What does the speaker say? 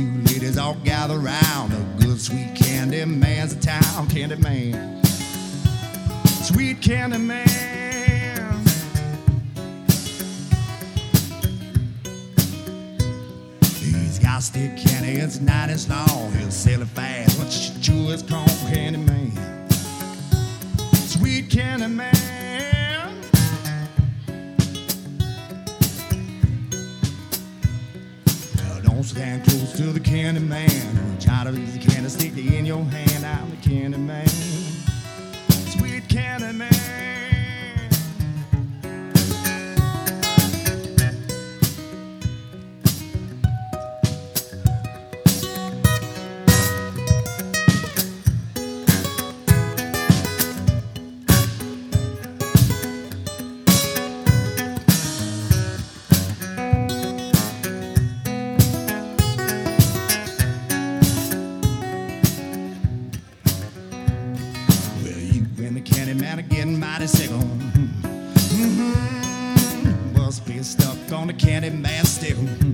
you ladies all gather round. The good sweet candy man's a town. Candy man, sweet candy man. He's got stick candy, it's 9 inches long. He'll sell it fast, but you chew his corn. Candy man, sweet candy man. Don't stand close to the candy man. Reach out of the candy, stick it in your hand. I'm the candy man, sweet candy man. Candy man are getting mighty sick on. Must be stuck on the candy man stick.